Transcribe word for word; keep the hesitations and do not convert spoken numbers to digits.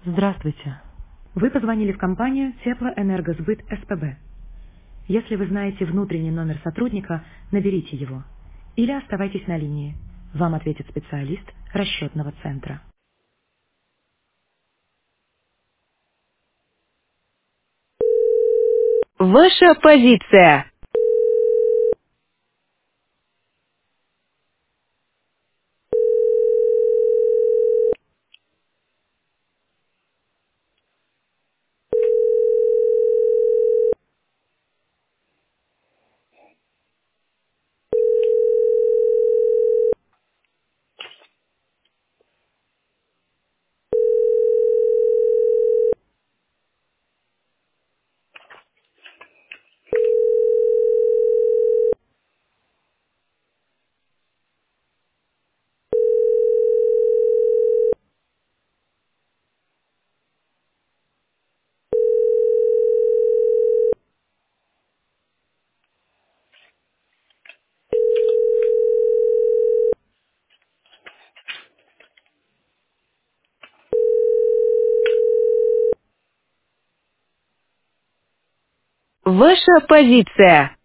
Здравствуйте. Вы позвонили в компанию Теплоэнергосбыт СПБ. Если вы знаете внутренний номер сотрудника, наберите его. Или оставайтесь на линии. Вам ответит специалист расчетного центра. Ваша позиция. Ваша позиция.